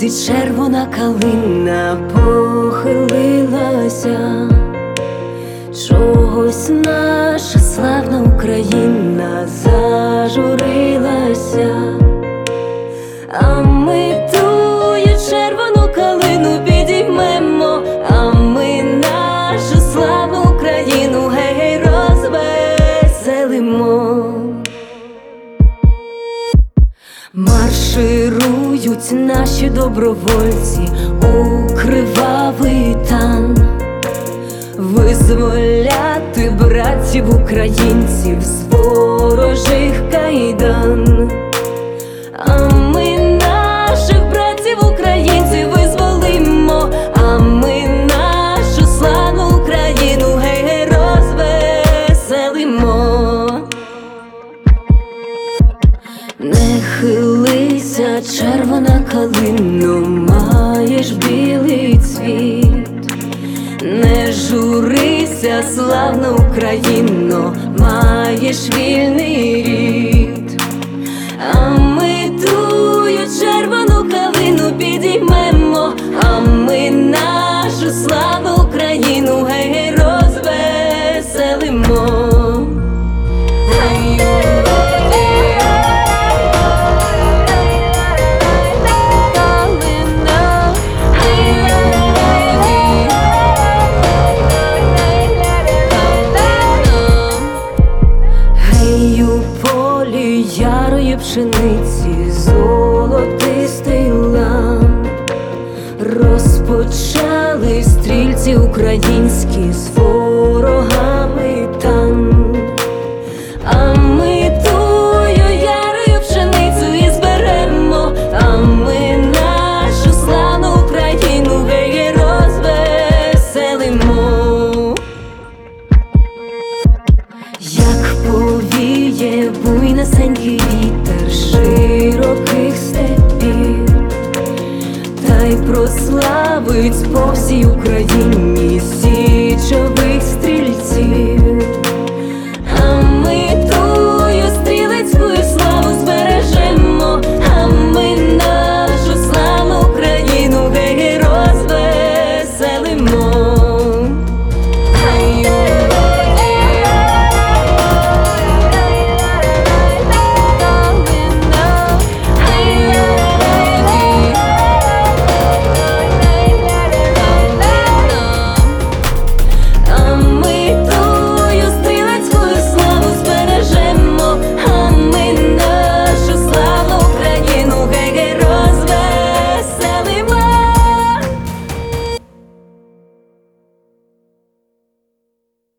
лузі червона калина похилилася, чогось наша славна Україна зажурилася, а ми тую червону калину підіймемо, а ми нашу славну Україну гей-гей розвеселимо. Марширують наші добровольці у кривавий тан, визволяти братів українців з ворожих кайдан. А ми наших братів українців визволимо, а ми нашу славну Україну гей-гей розвеселимо. Не хилися, червона калино, маєш білий цвіт. Не журися, славна Україно, маєш вільний рід. А ми тую червону калину підіймемо, а ми нашу славну Україну гей-гей розвеселимо. Ярої пшениці золотистий лан, розпочали стрільці українські з ворогами там. А ми тую ярою пшеницю і зберемо, а ми нашу славну Україну гей-гей розвеселимо. Як повіє буйнесенький вітер широких степів, та й прославить по всій Україні